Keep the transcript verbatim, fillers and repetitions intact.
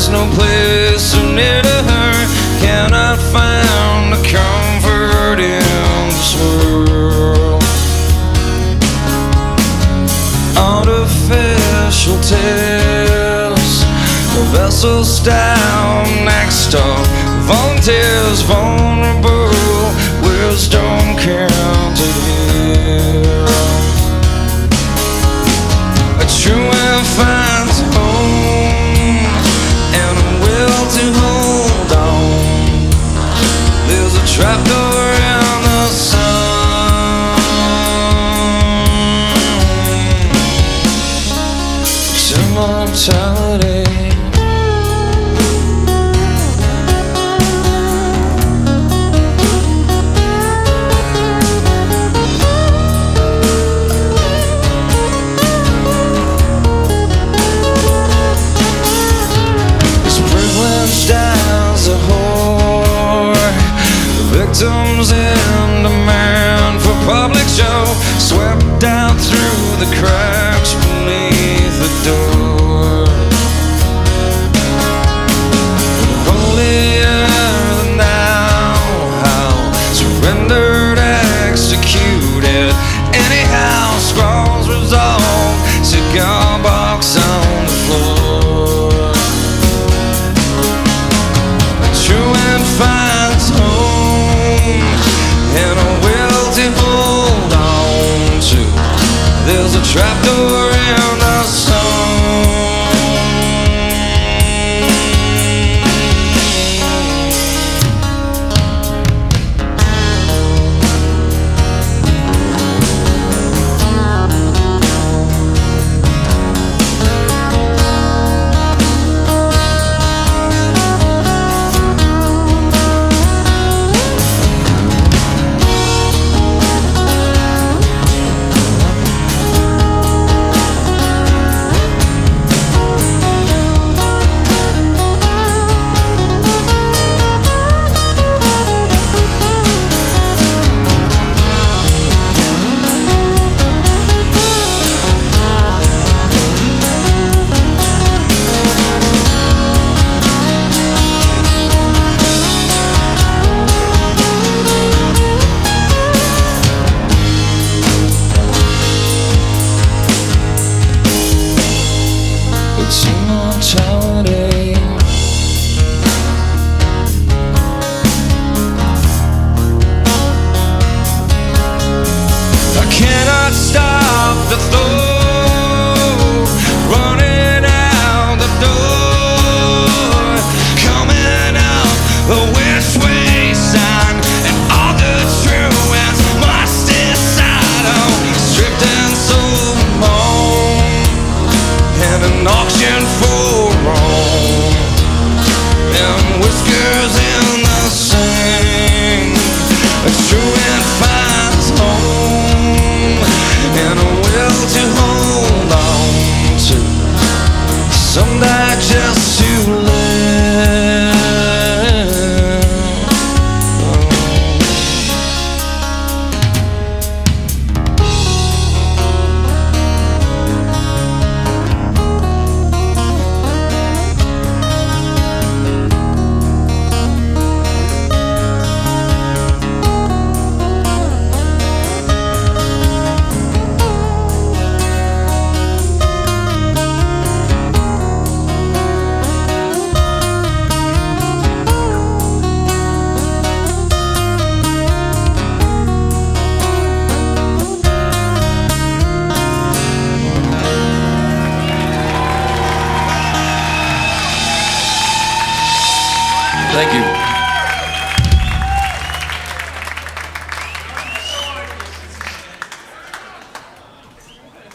There's no place so near to her. Cannot find a comfort in this world. Artificial tales, the vessels down next door. Volunteers vulnerable, wisdom counted here. A true one finds a home and a will to hold on. There's a trapdoor in the sun. It's immortality. Victims in demand for public show, swept down through the cracks beneath the door. Holier than thou, how surrendered, executed,